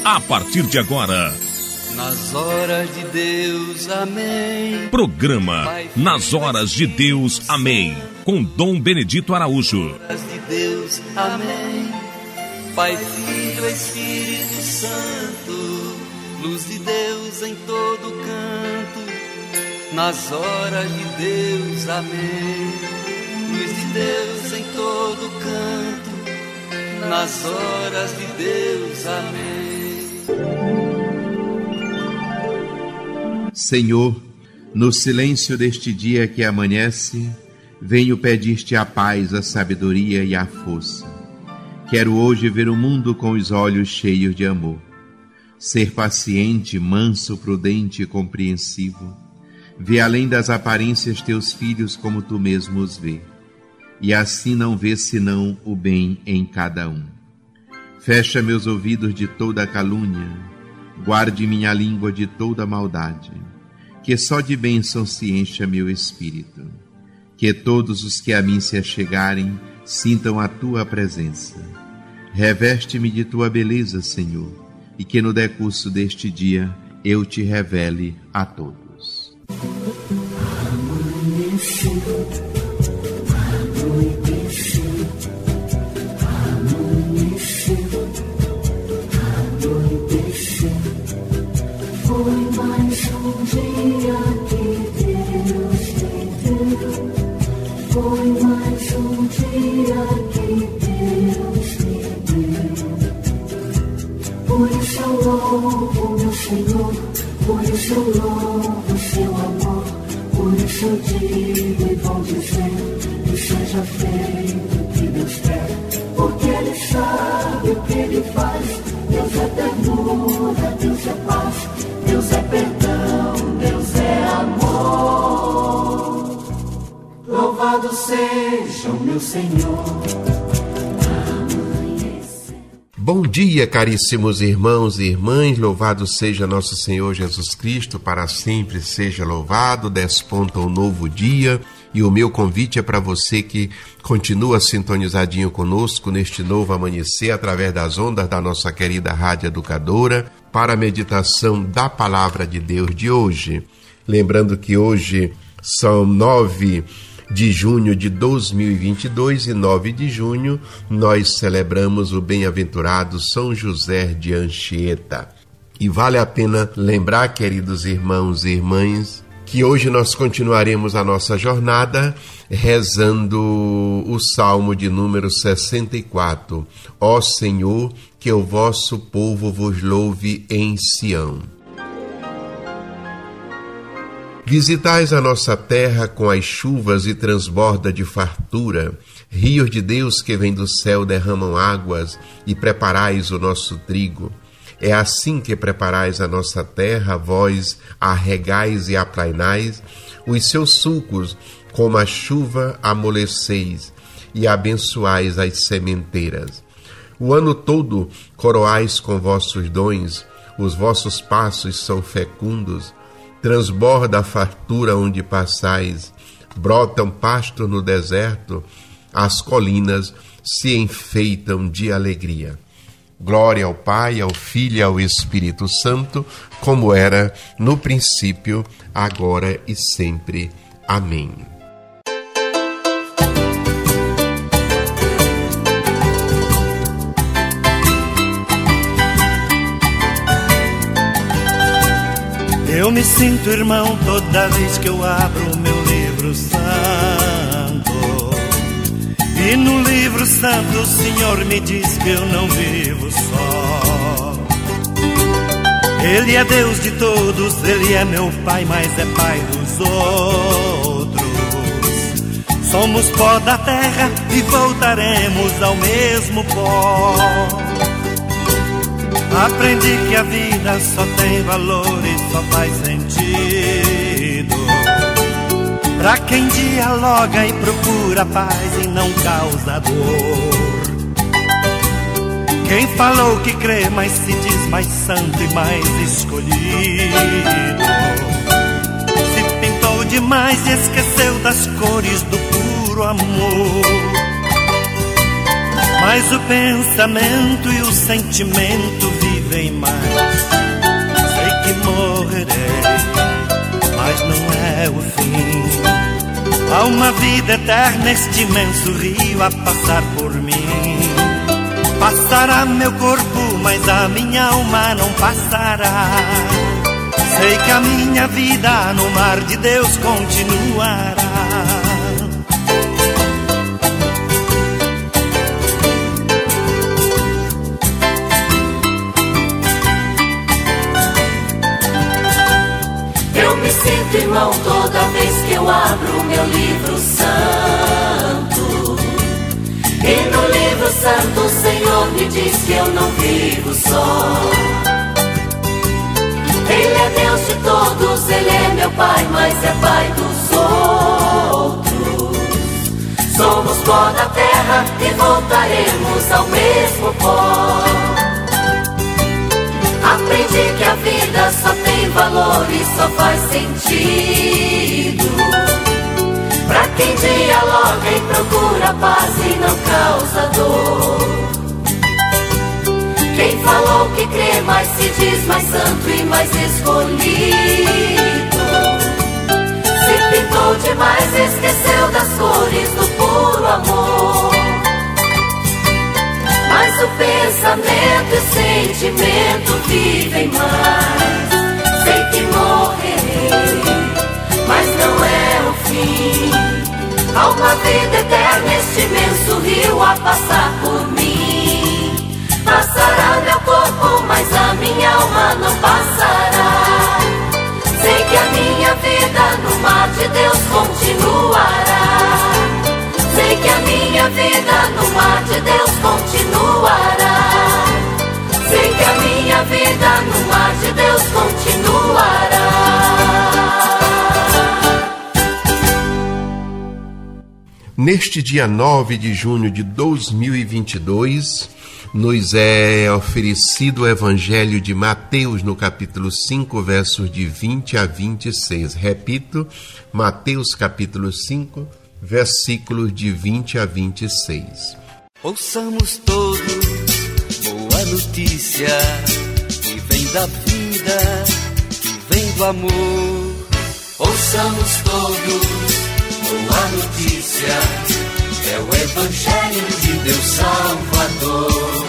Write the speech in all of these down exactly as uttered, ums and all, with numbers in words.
a partir de agora. Nas horas de Deus, amém. Programa Nas Horas de Deus, amém. Com Dom Benedito Araújo. Nas horas de Deus, amém. Pai, Filho, Espírito Santo, luz de Deus em todo canto. Nas horas de Deus, amém. Luz de Deus em todo canto. Nas horas de Deus, amém. Senhor, no silêncio deste dia que amanhece, venho pedir-te a paz, a sabedoria e a força. Quero hoje ver o mundo com os olhos cheios de amor. Ser paciente, manso, prudente e compreensivo. Ver além das aparências teus filhos como tu mesmo os vê. E assim não ver senão o bem em cada um. Fecha meus ouvidos de toda calúnia. Guarde minha língua de toda maldade. Que só de bênção se encha meu espírito. Que todos os que a mim se achegarem sintam a tua presença. Reveste-me de tua beleza, Senhor, e que no decurso deste dia eu te revele a todos. Amanheceu, anoiteceu, amanheceu, anoiteceu. Foi mais um dia que Deus me deu. Foi mais um dia que Deus me deu. Por isso eu louvo meu Senhor, por isso eu louvo seu amor. Por isso eu digo e vou dizer que seja feito o que Deus quer, porque Ele sabe o que Ele faz. Deus é ternura, Deus é paz, Deus é perdão, Deus é amor. Louvado seja o meu Senhor. Bom dia, caríssimos irmãos e irmãs, louvado seja nosso Senhor Jesus Cristo, para sempre seja louvado. Desponta um novo dia e o meu convite é para você que continua sintonizadinho conosco neste novo amanhecer através das ondas da nossa querida Rádio Educadora para a meditação da Palavra de Deus de hoje. Lembrando que hoje são nove de junho de dois mil e vinte e dois e nove de junho nós celebramos o bem-aventurado São José de Anchieta. E vale a pena lembrar, queridos irmãos e irmãs, que hoje nós continuaremos a nossa jornada rezando o Salmo de número sessenta e quatro. Ó Senhor, que o vosso povo vos louve em Sião. Visitais a nossa terra com as chuvas e transborda de fartura, rios de Deus que vêm do céu derramam águas e preparais o nosso trigo. É assim que preparais a nossa terra, vós a regais e aplainais, os seus sulcos como a chuva amoleceis e abençoais as sementeiras. O ano todo coroais com vossos dons, os vossos passos são fecundos, transborda a fartura onde passais, brotam pastos no deserto, as colinas se enfeitam de alegria. Glória ao Pai, ao Filho e ao Espírito Santo, como era no princípio, agora e sempre. Amém. Eu me sinto irmão toda vez que eu abro o meu livro santo. E no livro santo o Senhor me diz que eu não vivo só. Ele é Deus de todos, Ele é meu Pai, mas é Pai dos outros. Somos pó da terra e voltaremos ao mesmo pó. Aprendi que a vida só tem valor e só faz sentido pra quem dialoga e procura paz e não causa dor. Quem falou que crê, mas se diz mais santo e mais escolhido, se pintou demais e esqueceu das cores do puro amor. Mas o pensamento e o sentimento vivem mais. Há uma vida eterna, este imenso rio a passar por mim. Passará meu corpo, mas a minha alma não passará. Sei que a minha vida no mar de Deus continuará. Eu me sinto irmão toda vez que eu abro o meu livro santo. E no livro santo o Senhor me diz que eu não vivo só. Ele é Deus de todos, Ele é meu Pai, mas é Pai dos outros. Somos pó da terra e voltaremos ao mesmo pó. Aprendi que a vida só tem valor e só faz sentido pra quem dialoga e procura paz e não causa dor. Quem falou que crê, mas se diz mais santo e mais escolhido, se pintou demais, esqueceu das cores do puro amor. Mas o pensamento e o sentimento vivem mais. Sei que morrerei, mas não é o fim. Há uma vida eterna, este imenso rio a passar por mim. Passará meu corpo, mas a minha alma não passará. Sei que a minha vida no mar de Deus continuará. Sei que a minha vida no mar de Deus continuará. Sei que a minha vida no mar de Deus continuará. Neste dia nove de junho de dois mil e vinte e dois, nos é oferecido o Evangelho de Mateus no capítulo cinco, versos de vinte a vinte e seis. Repito, Mateus capítulo cinco, versículos de vinte a vinte e seis. Ouçamos todos boa notícia que vem da vida, que vem do amor. Ouçamos todos boa notícia, é o Evangelho de Deus Salvador.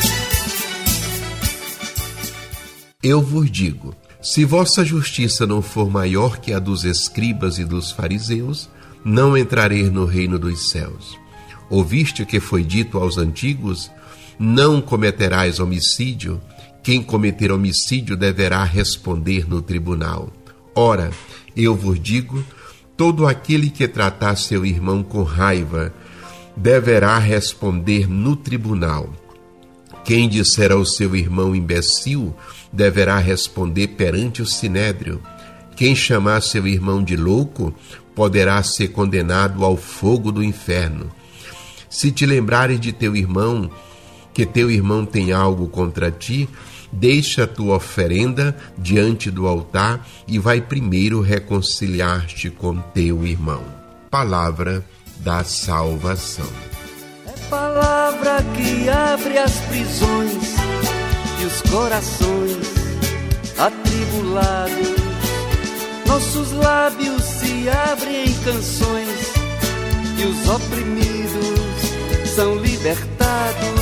Eu vos digo, se vossa justiça não for maior que a dos escribas e dos fariseus, não entrareis no reino dos céus. Ouviste o que foi dito aos antigos? Não cometerás homicídio. Quem cometer homicídio deverá responder no tribunal. Ora, eu vos digo, todo aquele que tratar seu irmão com raiva deverá responder no tribunal. Quem disser ao seu irmão imbecil deverá responder perante o sinédrio. Quem chamar seu irmão de louco poderá ser condenado ao fogo do inferno. Se te lembrares de teu irmão, que teu irmão tem algo contra ti, deixa a tua oferenda diante do altar e vai primeiro reconciliar-te com teu irmão. Palavra da salvação. É palavra que abre as prisões e os corações atribulados. Nossos lábios se abrem em canções e os oprimidos são libertados.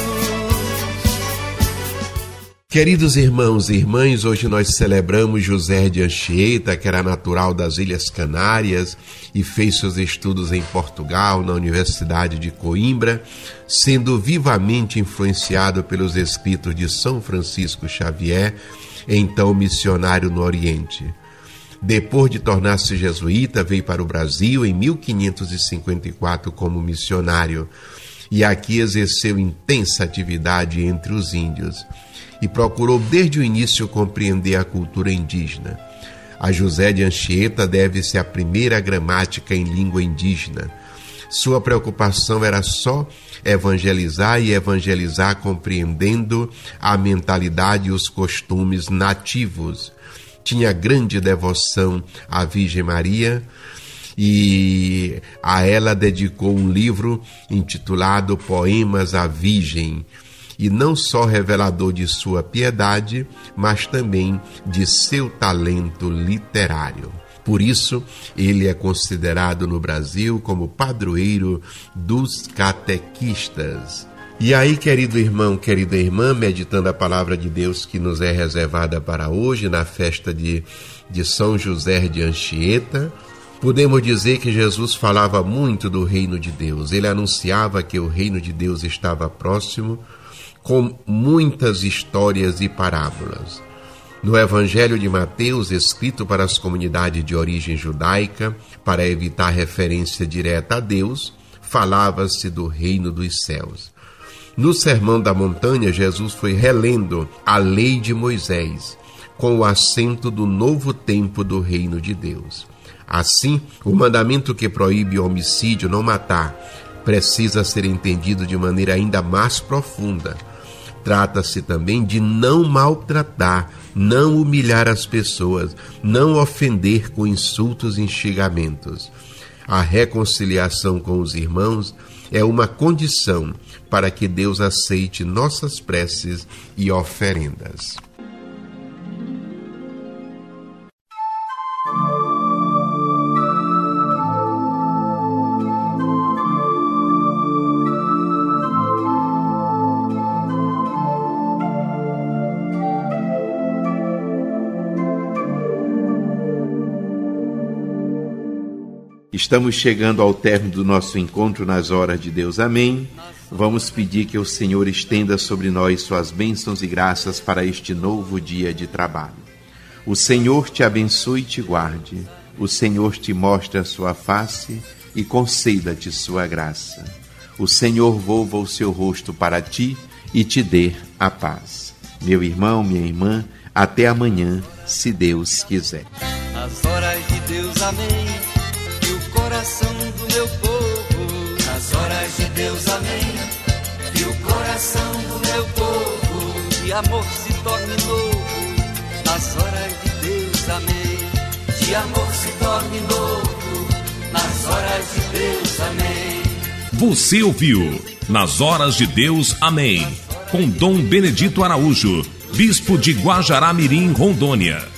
Queridos irmãos e irmãs, hoje nós celebramos José de Anchieta, que era natural das Ilhas Canárias e fez seus estudos em Portugal, na Universidade de Coimbra, sendo vivamente influenciado pelos escritos de São Francisco Xavier, então missionário no Oriente. Depois de tornar-se jesuíta, veio para o Brasil em mil quinhentos e cinquenta e quatro como missionário e aqui exerceu intensa atividade entre os índios e procurou desde o início compreender a cultura indígena. A José de Anchieta deve-se a primeira gramática em língua indígena. Sua preocupação era só evangelizar e evangelizar compreendendo a mentalidade e os costumes nativos. Tinha grande devoção à Virgem Maria e a ela dedicou um livro intitulado Poemas à Virgem, e não só revelador de sua piedade, mas também de seu talento literário. Por isso, ele é considerado no Brasil como padroeiro dos catequistas. E aí, querido irmão, querida irmã, meditando a palavra de Deus que nos é reservada para hoje, na festa de, de São José de Anchieta, podemos dizer que Jesus falava muito do reino de Deus. Ele anunciava que o reino de Deus estava próximo, com muitas histórias e parábolas. No Evangelho de Mateus, escrito para as comunidades de origem judaica, para evitar referência direta a Deus, falava-se do reino dos céus. No Sermão da Montanha, Jesus foi relendo a lei de Moisés, com o acento do novo tempo do reino de Deus. Assim, o mandamento que proíbe o homicídio, não matar, precisa ser entendido de maneira ainda mais profunda. Trata-se também de não maltratar, não humilhar as pessoas, não ofender com insultos e xingamentos. A reconciliação com os irmãos é uma condição para que Deus aceite nossas preces e oferendas. Estamos chegando ao término do nosso encontro nas horas de Deus. Amém. Vamos pedir que o Senhor estenda sobre nós suas bênçãos e graças para este novo dia de trabalho. O Senhor te abençoe e te guarde. O Senhor te mostre a sua face e conceda-te sua graça. O Senhor volva o seu rosto para ti e te dê a paz. Meu irmão, minha irmã, até amanhã, se Deus quiser. Nas horas de Deus, amém. Coração do meu povo, nas horas de Deus, amém. Que o coração do meu povo de amor se torne novo, nas horas de Deus, amém. De amor se torne novo, nas horas de Deus, amém. Você ouviu Nas Horas de Deus, amém, com Dom Benedito Araújo, bispo de Guajará-Mirim, Rondônia.